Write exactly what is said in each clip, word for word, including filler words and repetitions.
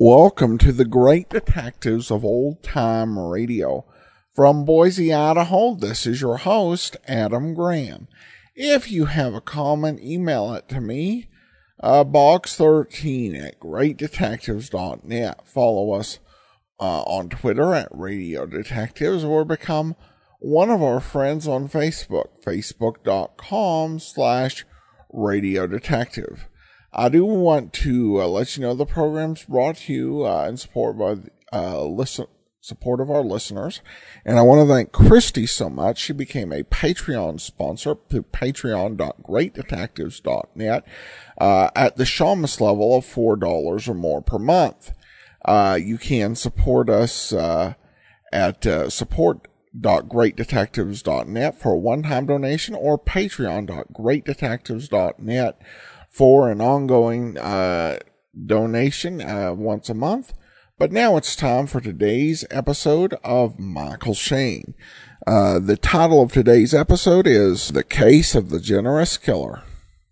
Welcome to the Great Detectives of Old Time Radio. From Boise, Idaho, this is your host, Adam Graham. If you have a comment, email it to me, uh, box thirteen at great detectives dot net. Follow us uh, on Twitter at Radio Detectives, or become one of our friends on Facebook, facebook.com slash Radio Detective. I do want to uh, let you know the program's brought to you uh, in support by uh, listen, support of our listeners. And I want to thank Christy so much. She became a Patreon sponsor through patreon dot great detectives dot net uh, at the Shamus level of four dollars or more per month. Uh, you can support us uh, at uh, support dot great detectives dot net for a one-time donation, or patreon dot great detectives dot net for an ongoing uh, donation uh, once a month. But now it's time for today's episode of Michael Shayne. Uh, the title of today's episode is The Case of the Generous Killer.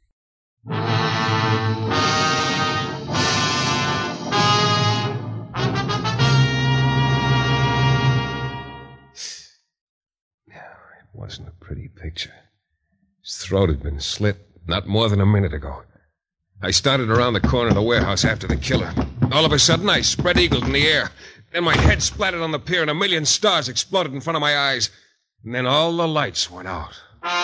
It wasn't a pretty picture. His throat had been slit not more than a minute ago. I started around the corner of the warehouse after the killer. All of a sudden, I spread-eagled in the air. Then my head splattered on the pier, and a million stars exploded in front of my eyes. And then all the lights went out.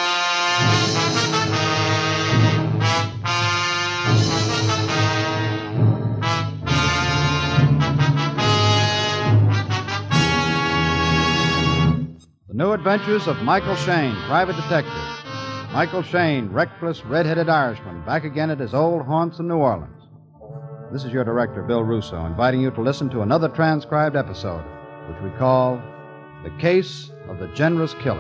The New Adventures of Michael Shayne, Private Detective. Michael Shayne, reckless, red-headed Irishman, back again at his old haunts in New Orleans. This is your director, Bill Russo, inviting you to listen to another transcribed episode, which we call The Case of the Generous Killer.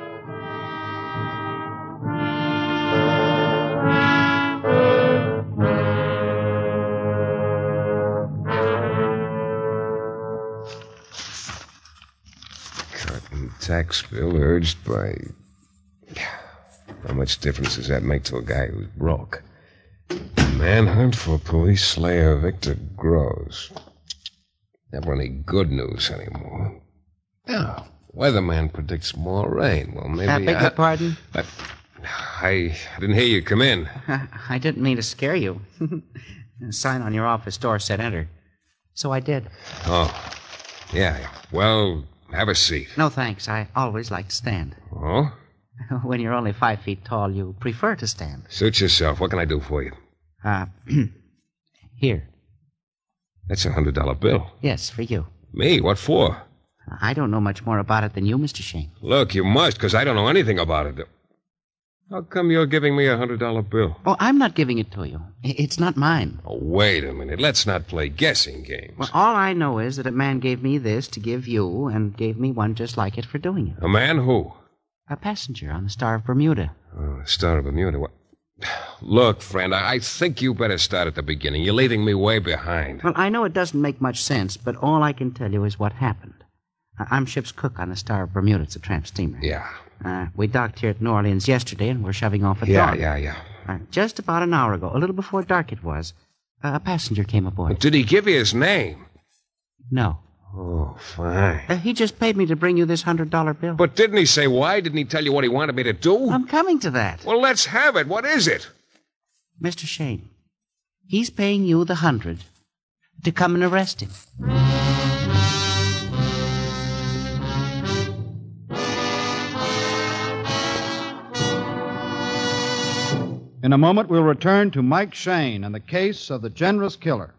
Cotton tax bill urged by... How much difference does that make to a guy who's broke? Manhunt for police slayer Victor Groves. Never any good news anymore. Now, weatherman predicts more rain. Well, maybe I beg I... your pardon? I, I didn't hear you come in. I didn't mean to scare you. The sign on your office door said enter. So I did. Oh, yeah. Well, have a seat. No, thanks. I always like to stand. Oh? When you're only five feet tall, you prefer to stand. Suit yourself. What can I do for you? Uh, here. That's a hundred dollar bill. Yes, for you. Me? What for? I don't know much more about it than you, Mister Shayne. Look, you must, because I don't know anything about it. How come you're giving me a hundred dollar bill? Oh, I'm not giving it to you. It's not mine. Oh, wait a minute. Let's not play guessing games. Well, all I know is that a man gave me this to give you, and gave me one just like it for doing it. A man who? A passenger on the Star of Bermuda. Oh, Star of Bermuda. What? Look, friend, I, I think you better start at the beginning. You're leaving me way behind. Well, I know it doesn't make much sense, but all I can tell you is what happened. I- I'm ship's cook on the Star of Bermuda. It's a tramp steamer. Yeah. Uh, we docked here at New Orleans yesterday, and we're shoving off at Yeah, dawn. yeah, yeah. Uh, just about an hour ago, a little before dark it was, uh, a passenger came aboard. Did he give you his name? No. Oh, fine. Uh, he just paid me to bring you this hundred dollar bill. But didn't he say why? Didn't he tell you what he wanted me to do? I'm coming to that. Well, let's have it. What is it? Mister Shayne, he's paying you the hundred to come and arrest him. In a moment, we'll return to Mike Shayne and the case of the generous killer.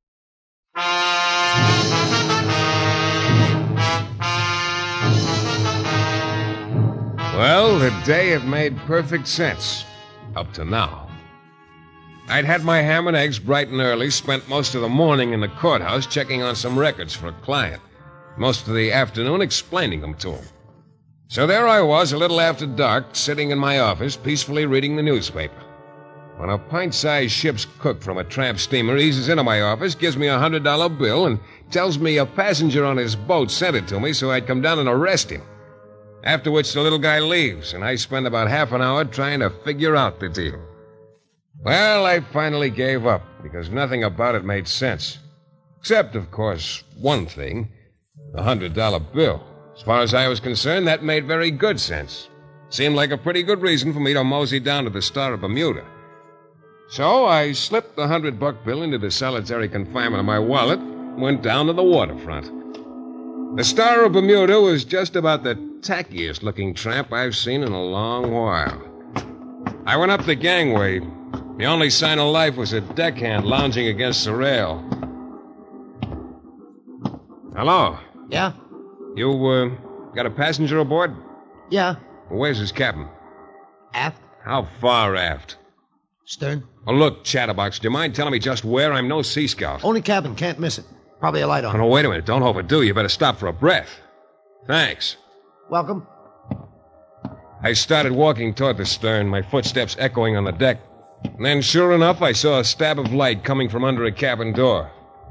Well, the day had made perfect sense. Up to now. I'd had my ham and eggs bright and early, spent most of the morning in the courthouse checking on some records for a client. Most of the afternoon explaining them to him. So there I was, a little after dark, sitting in my office, peacefully reading the newspaper. When a pint-sized ship's cook from a tramp steamer eases into my office, gives me a hundred dollar bill, and tells me a passenger on his boat sent it to me so I'd come down and arrest him. After which the little guy leaves, and I spend about half an hour trying to figure out the deal. Well, I finally gave up, because nothing about it made sense. Except, of course, one thing. The hundred dollar bill. As far as I was concerned, that made very good sense. Seemed like a pretty good reason for me to mosey down to the Star of Bermuda. So I slipped the hundred buck bill into the solitary confinement of my wallet and went down to the waterfront. The Star of Bermuda was just about the tackiest looking tramp I've seen in a long while. I went up the gangway. The only sign of life was a deckhand lounging against the rail. Hello. Yeah? You, uh, got a passenger aboard? Yeah. Where's his captain? Aft? How far aft? Stern? Oh, look, Chatterbox, do you mind telling me just where? I'm no sea scout. Only cabin, can't miss it. Probably a light on. Oh, no, wait a minute. Don't overdo. You better stop for a breath. Thanks. Welcome. I started walking toward the stern, my footsteps echoing on the deck. And then, sure enough, I saw a stab of light coming from under a cabin door.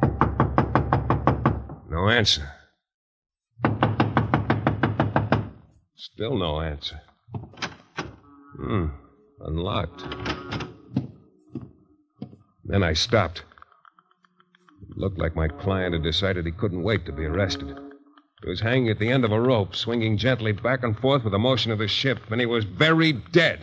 No answer. Still no answer. Hmm. Unlocked. Then I stopped. It looked like my client had decided he couldn't wait to be arrested. He was hanging at the end of a rope, swinging gently back and forth with the motion of the ship, and he was very dead.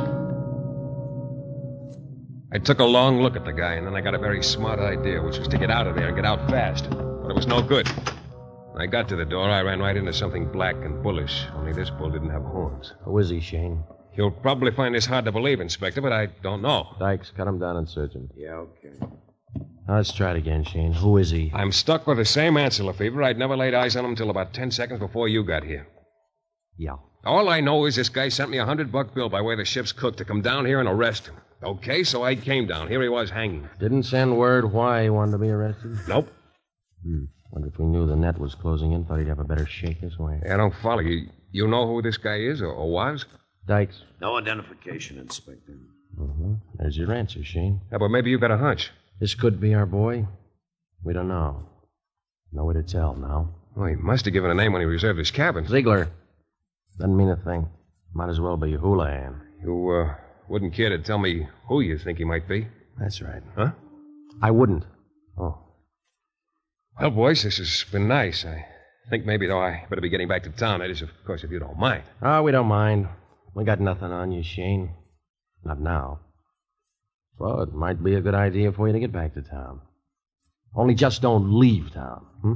I took a long look at the guy, and then I got a very smart idea, which was to get out of there and get out fast. But it was no good. When I got to the door, I ran right into something black and bullish, only this bull didn't have horns. Who is he, Shane? You'll probably find this hard to believe, Inspector, but I don't know. Dykes, cut him down and search him. Yeah, okay. Now, let's try it again, Shane. Who is he? I'm stuck with the same answer, Lefevre. I'd never laid eyes on him until about ten seconds before you got here. Yeah. All I know is this guy sent me a hundred buck bill by way of the ship's cook to come down here and arrest him. Okay, so I came down. Here he was hanging. Didn't send word why he wanted to be arrested? Nope. Hmm. Wonder if we knew the net was closing in, thought he'd have a better shake this way. I don't follow you. You know who this guy is or, or was? Dykes. No identification, Inspector. Mm-hmm. There's your answer, Shane. Yeah, but maybe you got a hunch. This could be our boy. We don't know. No way to tell now. Well, he must have given a name when he reserved his cabin. Ziegler. Doesn't mean a thing. Might as well be Houlihan. You, uh, wouldn't care to tell me who you think he might be? That's right. Huh? I wouldn't. Oh. Well, boys, this has been nice. I think maybe, though, I better be getting back to town. That is, of course, if you don't mind. Oh, we don't mind. We got nothing on you, Shane. Not now. Well, it might be a good idea for you to get back to town. Only just don't leave town, hmm?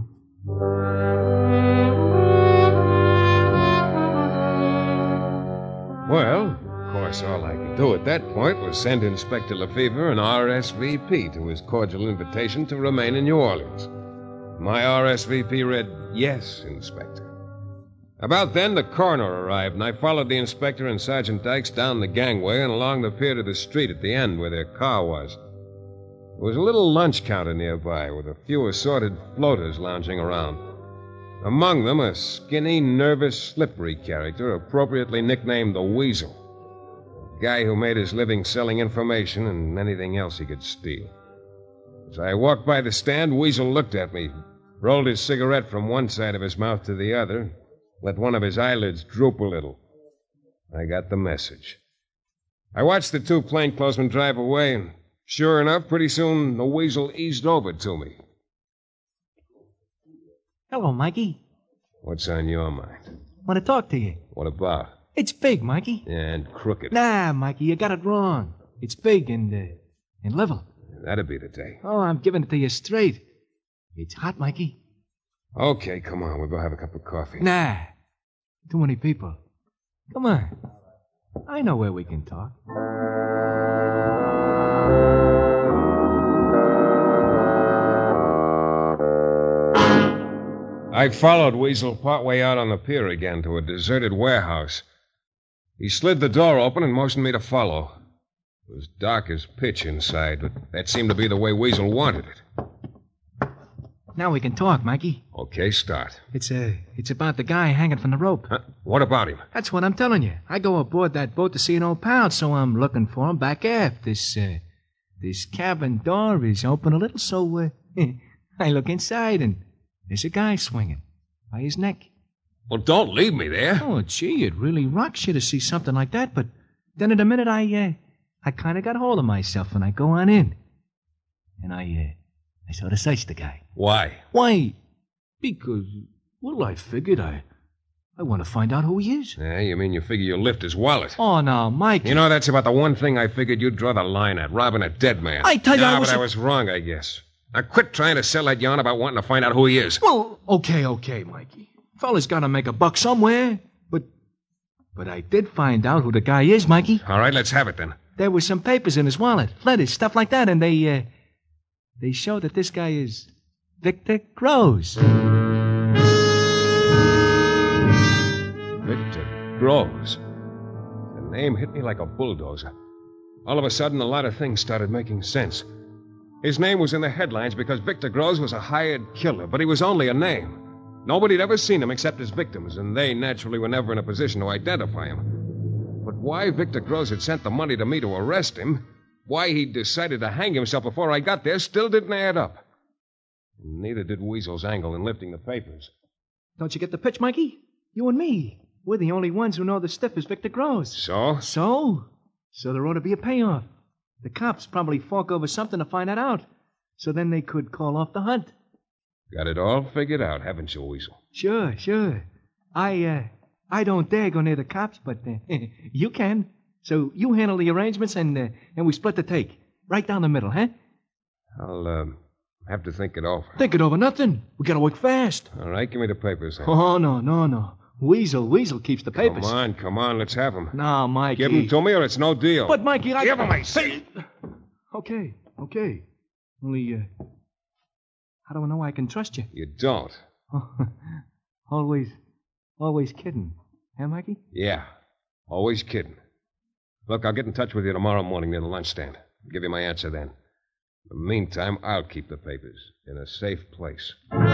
Well, of course, all I could do at that point was send Inspector Lefevre an R S V P to his cordial invitation to remain in New Orleans. My R S V P read, "Yes, Inspector." About then, the coroner arrived, and I followed the inspector and Sergeant Dykes down the gangway and along the pier to the street at the end where their car was. There was a little lunch counter nearby with a few assorted floaters lounging around. Among them, a skinny, nervous, slippery character appropriately nicknamed the Weasel. A guy who made his living selling information and anything else he could steal. As I walked by the stand, Weasel looked at me, rolled his cigarette from one side of his mouth to the other, let one of his eyelids droop a little. I got the message. I watched the two plainclothesmen drive away, and sure enough, pretty soon the Weasel eased over to me. Hello, Mikey. What's on your mind? Want to talk to you. What about? It's big, Mikey. And crooked. Nah, Mikey, you got it wrong. It's big and, uh, and level. That'd be the day. Oh, I'm giving it to you straight. It's hot, Mikey. Okay, come on. We'll go have a cup of coffee. Nah. Too many people. Come on. I know where we can talk. I followed Weasel partway out on the pier again to a deserted warehouse. He slid the door open and motioned me to follow. It was dark as pitch inside, but that seemed to be the way Weasel wanted it. Now we can talk, Mikey. Okay, start. It's uh, it's about the guy hanging from the rope. Huh? What about him? That's what I'm telling you. I go aboard that boat to see an old pal, so I'm looking for him back aft. This, uh, this cabin door is open a little, so, uh, I look inside and there's a guy swinging by his neck. Well, don't leave me there. Oh, gee, it really rocks you to see something like that, but then in a minute I, uh, I kind of got hold of myself and I go on in. And I, uh, I sort of searched the guy. Why? Why? Because, well, I figured I... I want to find out who he is. Yeah, you mean you figure you'll lift his wallet? Oh, now, Mike. You know, that's about the one thing I figured you'd draw the line at, robbing a dead man. I tell you, no, I was... but I was wrong, I guess. Now, quit trying to sell that yarn about wanting to find out who he is. Well, okay, okay, Mikey. Fella's got to make a buck somewhere. But... But I did find out who the guy is, Mikey. All right, let's have it then. There were some papers in his wallet, letters, stuff like that, and they, uh... They show that this guy is... Victor Groves. Victor Groves. The name hit me like a bulldozer. All of a sudden, a lot of things started making sense. His name was in the headlines because Victor Groves was a hired killer, but he was only a name. Nobody had ever seen him except his victims, and they naturally were never in a position to identify him. But why Victor Groves had sent the money to me to arrest him, why he'd decided to hang himself before I got there, still didn't add up. And neither did Weasel's angle in lifting the papers. Don't you get the pitch, Mikey? You and me. We're the only ones who know the stiff is Victor Groves. So? So? So there ought to be a payoff. The cops probably fork over something to find that out. So then they could call off the hunt. Got it all figured out, haven't you, Weasel? Sure, sure. I, uh, I don't dare go near the cops, but uh, you can. So you handle the arrangements and, uh, and we split the take. Right down the middle, huh? I'll, um, have to think it over. Think it over nothing. We gotta work fast. All right, give me the papers then. Oh, no, no, no. Weasel, Weasel keeps the papers. Come on, come on, let's have them. No, Mikey. Give them to me or it's no deal. But, Mikey, I... Give them, I say. Okay, okay. Only, uh, how do I know I can trust you? You don't. always, always kidding. Huh, Mikey? Yeah, always kidding. Look, I'll get in touch with you tomorrow morning near the lunch stand. I'll give you my answer then. In the meantime, I'll keep the papers in a safe place.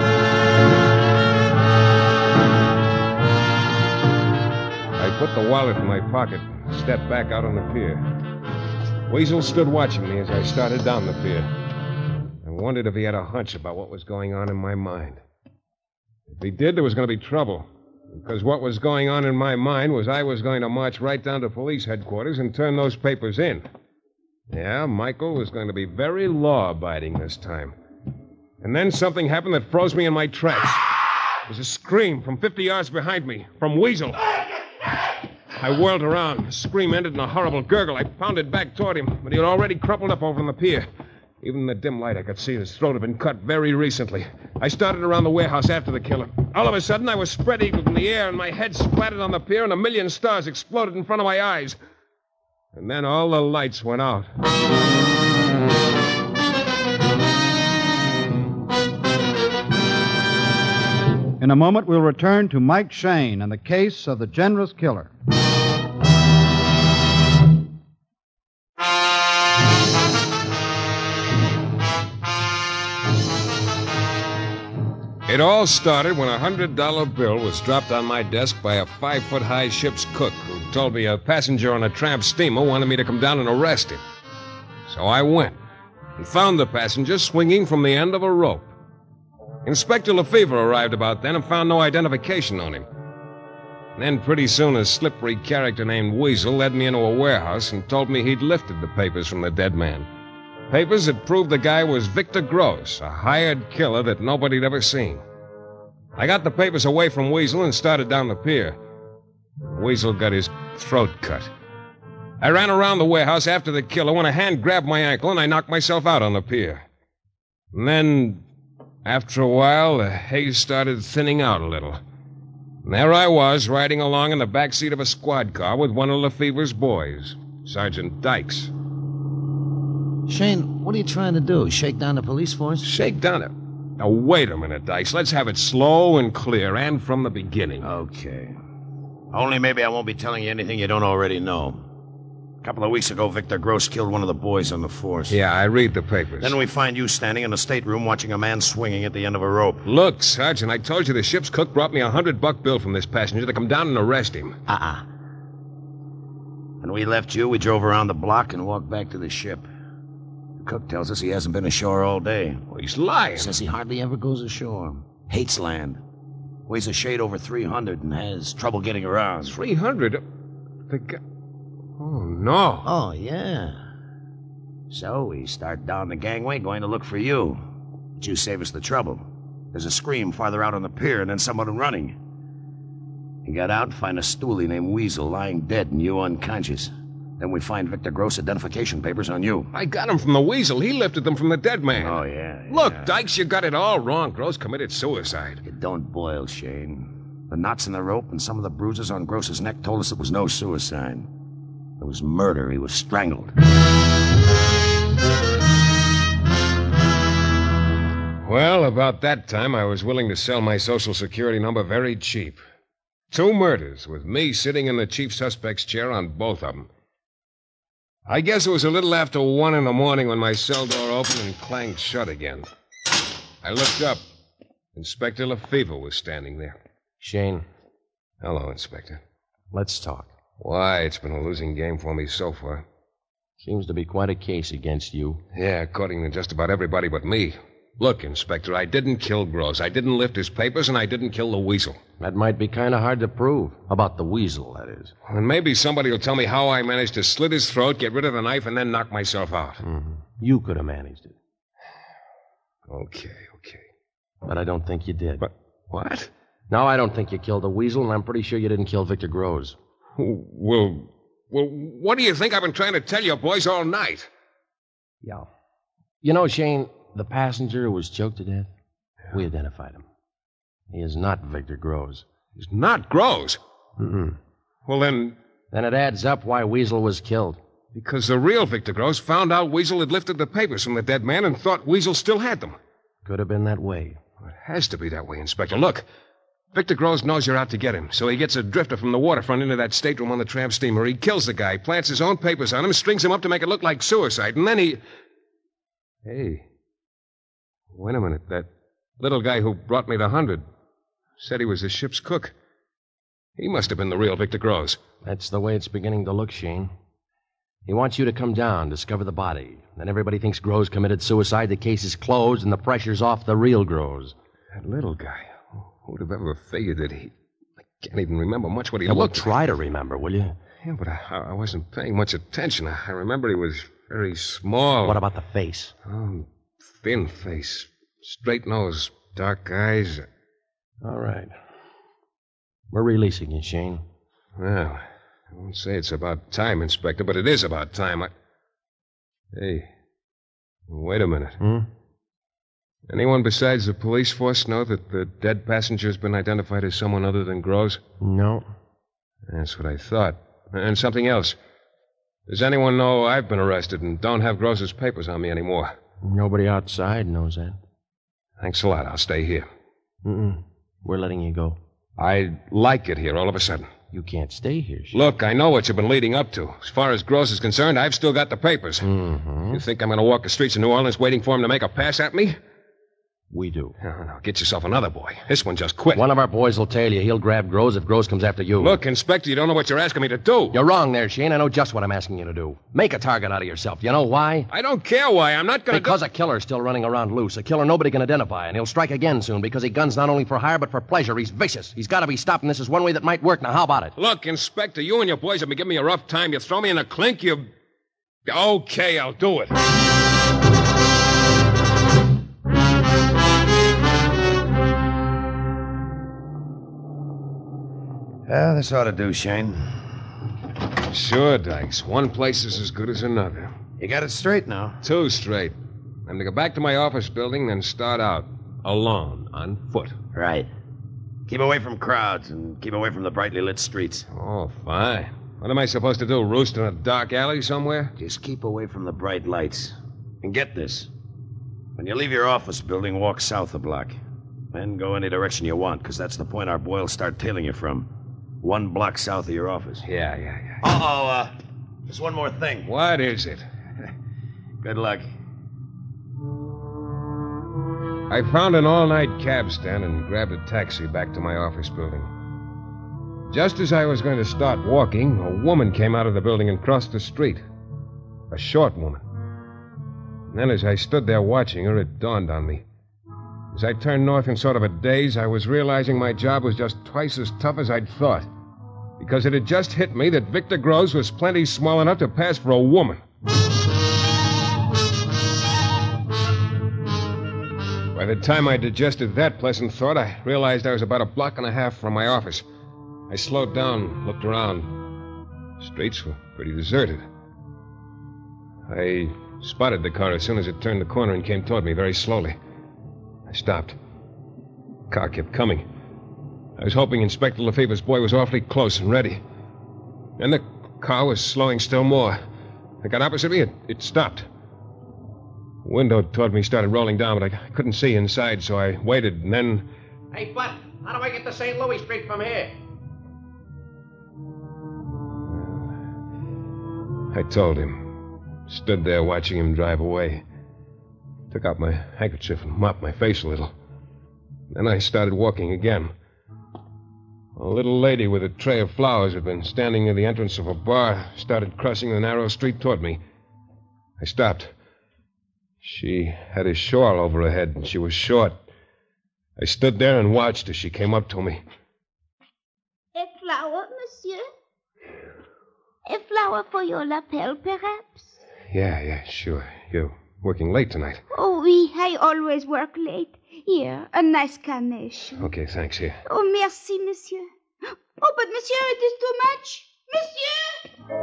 I put the wallet in my pocket and stepped back out on the pier. Weasel stood watching me as I started down the pier. I wondered if he had a hunch about what was going on in my mind. If he did, there was going to be trouble. Because what was going on in my mind was I was going to march right down to police headquarters and turn those papers in. Yeah, Michael was going to be very law-abiding this time. And then something happened that froze me in my tracks. It was a scream from fifty yards behind me, from Weasel. I whirled around. The scream ended in a horrible gurgle. I pounded back toward him, but he had already crumpled up over on the pier. Even in the dim light, I could see his throat had been cut very recently. I started around the warehouse after the killer. All of a sudden, I was spread eagled in the air, and my head splattered on the pier, and a million stars exploded in front of my eyes. And then all the lights went out. In a moment, we'll return to Mike Shane and the case of the generous killer. It all started when a hundred dollar bill was dropped on my desk by a five-foot-high ship's cook who told me a passenger on a tramp steamer wanted me to come down and arrest him. So I went and found the passenger swinging from the end of a rope. Inspector Lefevre arrived about then and found no identification on him. And then pretty soon a slippery character named Weasel led me into a warehouse and told me he'd lifted the papers from the dead man. Papers that proved the guy was Victor Groves, a hired killer that nobody'd ever seen. I got the papers away from Weasel and started down the pier. Weasel got his throat cut. I ran around the warehouse after the killer when a hand grabbed my ankle and I knocked myself out on the pier. And then, after a while, the haze started thinning out a little. And there I was, riding along in the back seat of a squad car with one of Lefevre's boys, Sergeant Dykes. Shane, what are you trying to do? Shake down the police force? Shake down it. Now, wait a minute, Dykes. Let's have it slow and clear, and from the beginning. Okay. Only maybe I won't be telling you anything you don't already know. A couple of weeks ago, Victor Gross killed one of the boys on the force. Yeah, I read the papers. Then we find you standing in a stateroom watching a man swinging at the end of a rope. Look, Sergeant, I told you the ship's cook brought me a hundred-buck bill from this passenger to come down and arrest him. Uh-uh. When we left you, we drove around the block and walked back to the ship. Cook tells us he hasn't been ashore all day. Well, he's lying. Says he hardly ever goes ashore. Hates land. Weighs a shade over three hundred and has trouble getting around. three hundred? The guy... Oh, no. Oh, yeah. So we start down the gangway going to look for you. But you save us the trouble. There's a scream farther out on the pier and then someone running. You got out and find a stoolie named Weasel lying dead and you unconscious. Then we find Victor Gross' identification papers on you. I got him from the Weasel. He lifted them from the dead man. Oh, yeah. Look, yeah. Dykes, you got it all wrong. Gross committed suicide. It don't boil, Shane. The knots in the rope and some of the bruises on Gross's neck told us it was no suicide. It was murder. He was strangled. Well, about that time, I was willing to sell my Social Security number very cheap. Two murders, with me sitting in the chief suspect's chair on both of them. I guess it was a little after one in the morning when my cell door opened and clanged shut again. I looked up. Inspector Lefevre was standing there. Shane, Hello, Inspector. let's talk. Why, it's been a losing game for me so far. Seems to be quite a case against you. Yeah, according to just about everybody but me. Look, Inspector, I didn't kill Gross. I didn't lift his papers, and I didn't kill the Weasel. That might be kind of hard to prove. About the Weasel, that is. And maybe somebody will tell me how I managed to slit his throat, get rid of the knife, and then knock myself out. Mm-hmm. You could have managed it. Okay, okay. But I don't think you did. But what? No, I don't think you killed the Weasel, and I'm pretty sure you didn't kill Victor Gross. Well, well, what do you think I've been trying to tell you boys all night? Yeah. You know, Shane, the passenger who was choked to death, we identified him. He is not Victor Gross. He's not Gross? Mm-mm. Well, then... Then it adds up why Weasel was killed. Because the real Victor Gross found out Weasel had lifted the papers from the dead man and thought Weasel still had them. Could have been that way. It has to be that way, Inspector. Look, Victor Gross knows you're out to get him, so he gets a drifter from the waterfront into that stateroom on the tramp steamer. He kills the guy, plants his own papers on him, strings him up to make it look like suicide, and then he... Hey, wait a minute. That little guy who brought me the hundred said he was the ship's cook. He must have been the real Victor Gross. That's the way it's beginning to look, Shane. He wants you to come down, discover the body. Then everybody thinks Gross committed suicide, the case is closed, and the pressure's off the real Gross. That little guy. Who'd have ever figured that he... I can't even remember much what he Now, looked well, try to remember, will you? Yeah, but I, I wasn't paying much attention. I remember he was very small. What about the face? Oh, thin face. Straight nose, dark eyes. All right. We're releasing you, Shane. Well, I won't say it's about time, Inspector, but it is about time. I... Hey, wait a minute. Hmm? Anyone besides the police force know that the dead passenger has been identified as someone other than Gross? No. That's what I thought. And something else. Does anyone know I've been arrested and don't have Gross's papers on me anymore? Nobody outside knows that. Thanks a lot. I'll stay here. Mm-mm. We're letting you go. I like it here all of a sudden. You can't stay here, Shane. Look, I know what you've been leading up to. As far as Gross is concerned, I've still got the papers. Mm-hmm. You think I'm going to walk the streets of New Orleans waiting for him to make a pass at me? We do. No, no, get yourself another boy. This one just quit. One of our boys will tail you. He'll grab Gross if Gross comes after you. Look, Inspector, you don't know what you're asking me to do. You're wrong there, Shane. I know just what I'm asking you to do. Make a target out of yourself. You know why? I don't care why. I'm not going to... Because do... a killer's still running around loose. A killer nobody can identify, and he'll strike again soon because he guns not only for hire but for pleasure. He's vicious. He's got to be stopped, and this is one way that might work. Now, how about it? Look, Inspector, you and your boys have been giving me a rough time. You throw me in a clink, you... Okay, I'll do it. Well, this ought to do, Shane. Sure, Dykes. One place is as good as another. You got it straight now. Two straight. I'm to go back to my office building, then start out. Alone, on foot. Right. Keep away from crowds and keep away from the brightly lit streets. Oh, fine. What am I supposed to do, roost in a dark alley somewhere? Just keep away from the bright lights. And get this. When you leave your office building, walk south a block. Then go any direction you want, because that's the point our boy will start tailing you from. One block south of your office. Yeah, yeah, yeah. Uh-oh, uh, there's one more thing. What is it? Good luck. I found an all-night cab stand and grabbed a taxi back to my office building. Just as I was going to start walking, a woman came out of the building and crossed the street. A short woman. And then as I stood there watching her, it dawned on me. As I turned north in sort of a daze, I was realizing my job was just twice as tough as I'd thought. Because it had just hit me that Victor Gross was plenty small enough to pass for a woman. By the time I digested that pleasant thought, I realized I was about a block and a half from my office. I slowed down, looked around. The streets were pretty deserted. I spotted the car as soon as it turned the corner and came toward me very slowly. I stopped. The car kept coming. I was hoping Inspector Lefebvre's boy was awfully close and ready. Then the car was slowing still more. I got opposite me. It, it stopped. The window toward me started rolling down, but I couldn't see inside, so I waited, and then... Hey, Bud, how do I get to Saint Louis Street from here? I told him. Stood there watching him drive away. Took out my handkerchief and mopped my face a little. Then I started walking again. A little lady with a tray of flowers had been standing near the entrance of a bar, started crossing the narrow street toward me. I stopped. She had a shawl over her head, and she was short. I stood there and watched as she came up to me. A flower, monsieur? A flower for your lapel, perhaps? Yeah, yeah, sure. You're working late tonight. Oh, oui, I always work late. Here, a nice carnation. Okay, thanks, here. Oh, merci, monsieur. Oh, but monsieur, it is too much. Monsieur!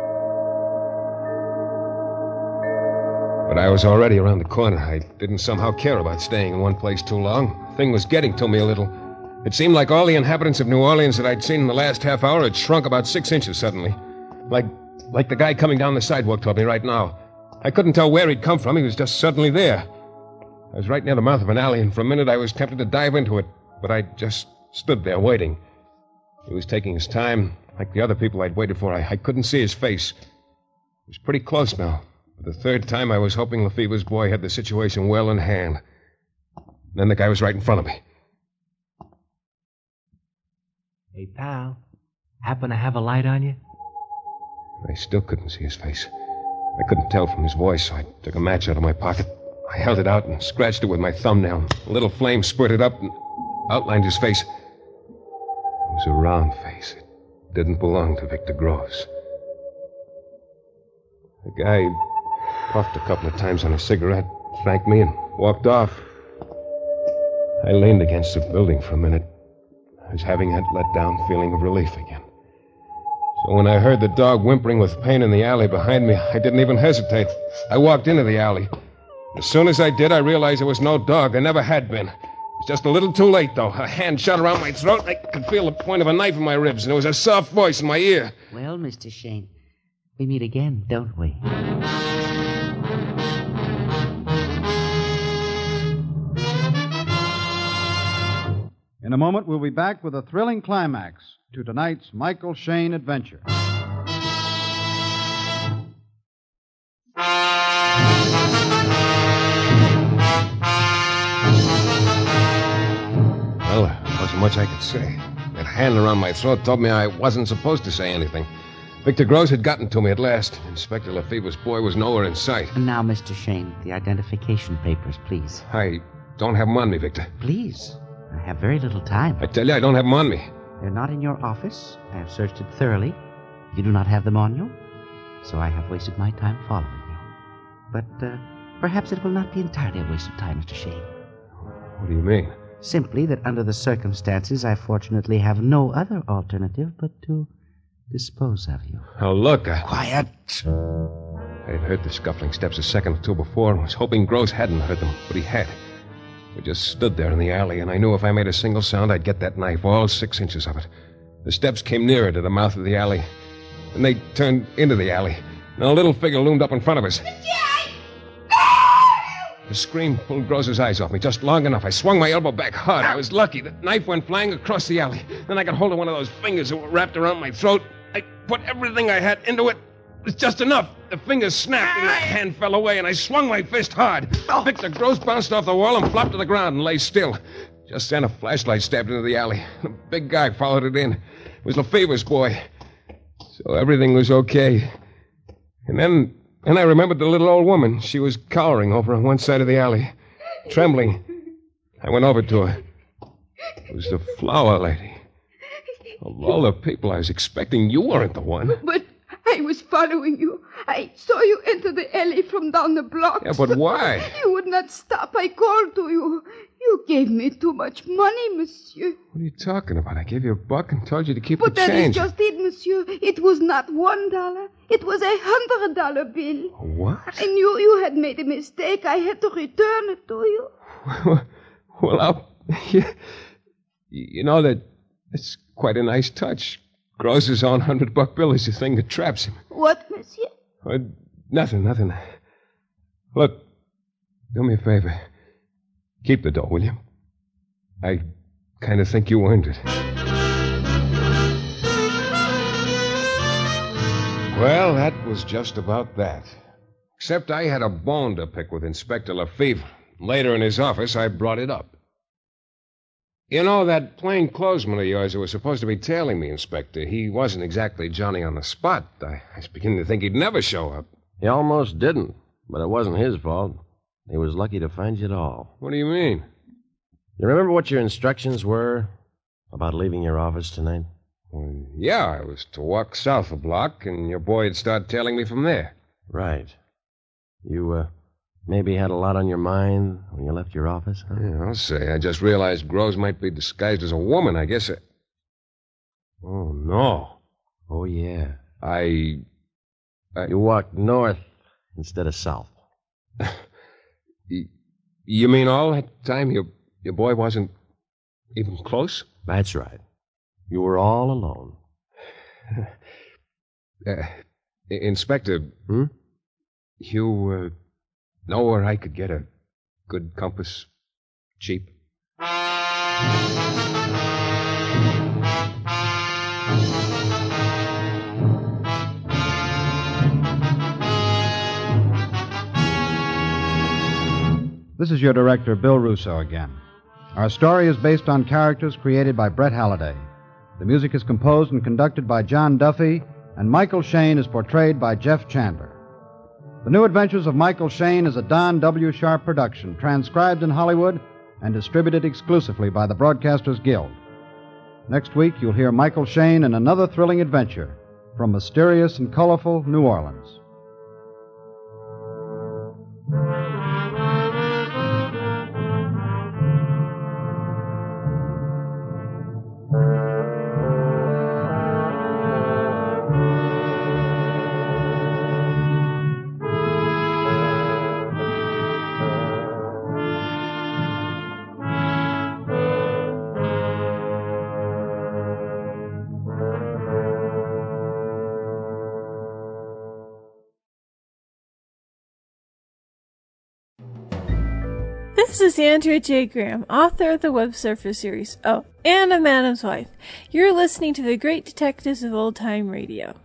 But I was already around the corner. I didn't somehow care about staying in one place too long. The thing was getting to me a little. It seemed like all the inhabitants of New Orleans that I'd seen in the last half hour had shrunk about six inches suddenly. Like, like the guy coming down the sidewalk toward me right now. I couldn't tell where he'd come from. He was just suddenly there. I was right near the mouth of an alley, and for a minute I was tempted to dive into it, but I just stood there waiting. He was taking his time, like the other people I'd waited for. I, I couldn't see his face. He was pretty close now. For the third time, I was hoping Lefebvre's boy had the situation well in hand. Then the guy was right in front of me. Hey, pal, happen to have a light on you? I still couldn't see his face. I couldn't tell from his voice, so I took a match out of my pocket. I held it out and scratched it with my thumbnail. A little flame spurted up and outlined his face. It was a round face. It didn't belong to Victor Groves. The guy puffed a couple of times on a cigarette, thanked me, and walked off. I leaned against the building for a minute. I was having that let-down feeling of relief again. So when I heard the dog whimpering with pain in the alley behind me, I didn't even hesitate. I walked into the alley. As soon as I did, I realized there was no dog. There never had been. It was just a little too late, though. A hand shot around my throat. I could feel the point of a knife in my ribs, and there was a soft voice in my ear. Well, Mister Shane, we meet again, don't we? In a moment, we'll be back with a thrilling climax to tonight's Michael Shayne adventure. Well, there wasn't much I could say. That hand around my throat told me I wasn't supposed to say anything. Victor Groves had gotten to me at last. Inspector Lefebvre's boy was nowhere in sight. And now, Mister Shane, the identification papers, please. I don't have them on me, Victor. Please. I have very little time. I tell you, I don't have them on me. They're not in your office. I have searched it thoroughly. You do not have them on you, so I have wasted my time following you. But uh, perhaps it will not be entirely a waste of time, Mister Shane. What do you mean? Simply that under the circumstances, I fortunately have no other alternative but to dispose of you. Now, look, I... Quiet! I had heard the scuffling steps a second or two before and was hoping Groves hadn't heard them, but he had. We just stood there in the alley, and I knew if I made a single sound, I'd get that knife, all six inches of it. The steps came nearer to the mouth of the alley, and they turned into the alley, and a little figure loomed up in front of us. The scream pulled Groves' eyes off me just long enough. I swung my elbow back hard. I was lucky. The knife went flying across the alley. Then I got hold of one of those fingers that were wrapped around my throat. I put everything I had into it. It was just enough. The fingers snapped, and the hand fell away, and I swung my fist hard. Victor Groves bounced off the wall and flopped to the ground and lay still. Just then, a flashlight stabbed into the alley. A big guy followed it in. It was Lefebvre's boy. So everything was okay. And then... And I remembered the little old woman. She was cowering over on one side of the alley, trembling. I went over to her. It was the flower lady. Of all the people I was expecting, you weren't the one. But I was following you. I saw you enter the alley from down the block. Yeah, but why? You would not stop. I called to you. You gave me too much money, monsieur. What are you talking about? I gave you a buck and told you to keep But the that change. is just it, monsieur. It was not one dollar. It was a hundred dollar bill. What? I knew you had made a mistake. I had to return it to you. Well, I'll... You, you know that it's quite a nice touch. Gross's own hundred-buck bill is the thing that traps him. What, monsieur? Uh, nothing, nothing. Look, do me a favor. Keep the dough, will you? I kind of think you earned it. Well, that was just about that. Except I had a bone to pick with Inspector Lefevre. Later in his office, I brought it up. You know, that plainclothesman of yours who was supposed to be tailing me, Inspector, he wasn't exactly Johnny on the spot. I, I was beginning to think he'd never show up. He almost didn't, but it wasn't his fault. He was lucky to find you at all. What do you mean? You remember what your instructions were about leaving your office tonight? Well, yeah, I was to walk south a block, and your boy would start tailing me from there. Right. You, uh, maybe had a lot on your mind when you left your office, huh? Yeah, I'll say. I just realized Groves might be disguised as a woman. I guess I... Oh, no. Oh, yeah. I... I... You walked north instead of south. You mean all that time your, your boy wasn't even close? That's right. You were all alone. uh, Inspector, hmm? you uh, know where I could get a good compass cheap? This is your director, Bill Russo, again. Our story is based on characters created by Brett Halliday. The music is composed and conducted by John Duffy, and Michael Shayne is portrayed by Jeff Chandler. The New Adventures of Michael Shayne is a Don W. Sharp production, transcribed in Hollywood and distributed exclusively by the Broadcasters Guild. Next week, you'll hear Michael Shayne in another thrilling adventure from mysterious and colorful New Orleans. This is Andrea J. Graham, author of the Web Surfer series, oh, and of Madam's Wife. You're listening to the Great Detectives of Old Time Radio.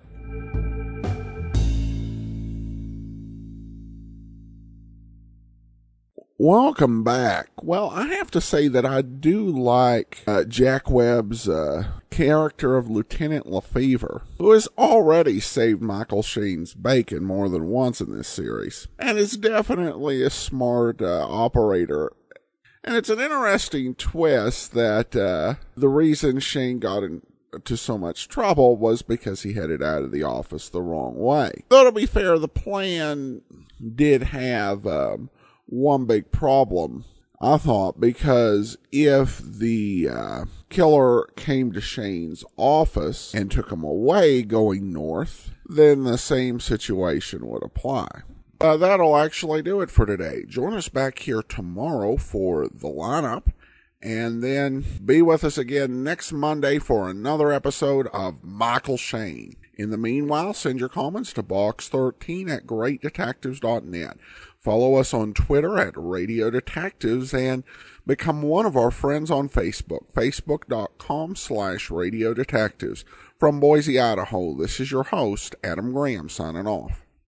Welcome back. Well, I have to say that I do like uh, Jack Webb's uh, character of Lieutenant Lefevre, who has already saved Michael Shayne's bacon more than once in this series, and is definitely a smart uh, operator. And it's an interesting twist that uh, the reason Shayne got into so much trouble was because he headed out of the office the wrong way. Though, to be fair, the plan did have... Um, one big problem, I thought, because if the uh, killer came to Shayne's office and took him away going north, then the same situation would apply. Uh, that'll actually do it for today. Join us back here tomorrow for the lineup, and then be with us again next Monday for another episode of Michael Shayne. In the meanwhile, send your comments to box thirteen at great detectives dot net. Follow us on Twitter at Radio Detectives and become one of our friends on Facebook, facebook.com slash Radio Detectives. From Boise, Idaho, this is your host, Adam Graham, signing off.